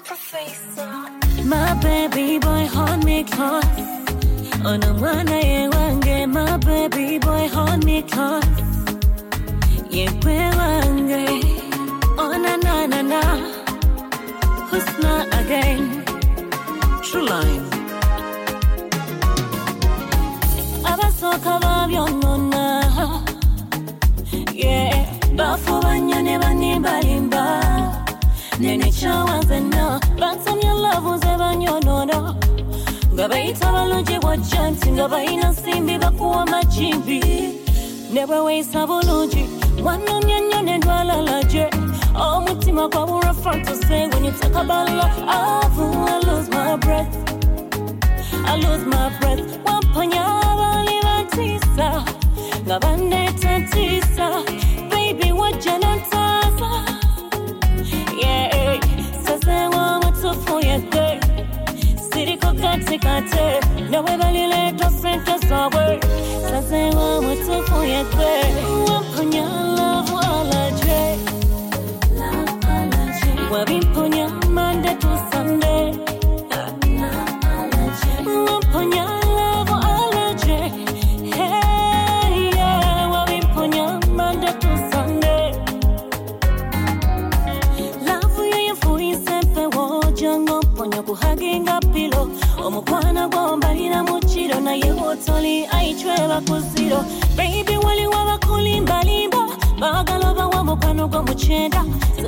My baby boy hold me close. Ona mwana ye wange, my baby boy hold me close. Ye kwe wange, ona na na na. Husna again, true line. Abasoka babyonona, yeah. Bafu banyone banimbalimba. Nene chawanze na, ransom your love uze banyonona. Ngabaita balungi wajanti, ngabaina simbi bakuwa majimbi. Never waste a bulungi, wano nyanyone dwalalaje. Oh, mutima kwa wura front to say when you talk about love, I lose my breath. I lose my breath. Wampanya balibantisa, ngabane tantisa. Baby, what janantasa? Yeah, sasa wa mutu fuyete. Siriko kate kate, nawe balile tosente sawe. Sasa wa mutu fuyete. Wampanya love alaje. Wabimponya Monday to Sunday. Wamponya love allergy. Hey, yeah. Wabimponya Monday to Sunday. Love you fui sempre wojango ponya kuhaginga pilo. Omukwana gomba lina muchiro na yewotoli aichweba kuziro. Baby wali waba kulimba limba. Bagaloba wa mukano go muchenda.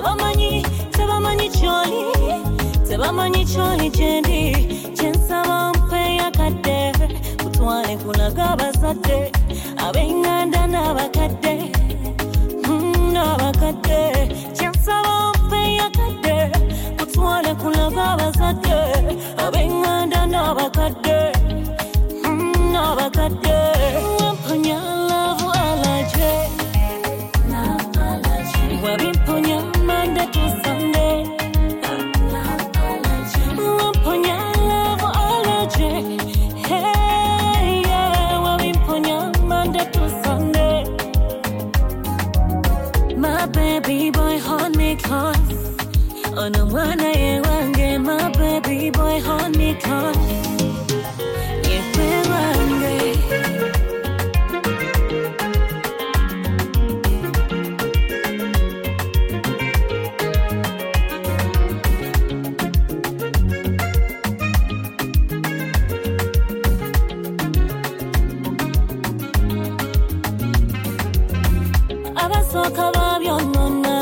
Tebamanyi choli jendi. Jensa wampe yakade. Kutwane kulaga basade. Abenganda nabakade. Nabakade. Jensa wampe yakade. Kutwane kulaga basade. Abenganda nabakade. Nabakade. Wampanya love alaje. Wabimponya Monday to Sunday. Wamponya love allergy. Hey, yeah. Wabimponya Monday to Sunday. My baby boy hold me close. Ona mwana ye wange, my baby boy hold me close. Ye kwe wange. Abasoka babyonona,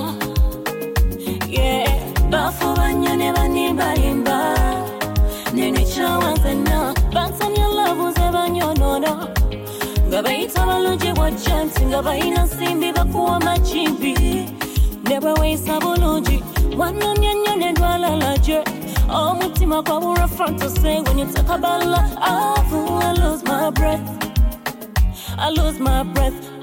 yeah. Bafu banyone banimbalimba. Nene chawanze na, ransom your love uze banyonona. Ngabaita balungi wajanti, ngabaina simbi bakuwa majimbi. Never waste a bulungi, wano nyanyone dwalalaje. Oh, mutima kwa wura front to say when you talk about love, I lose my breath. I lose my breath.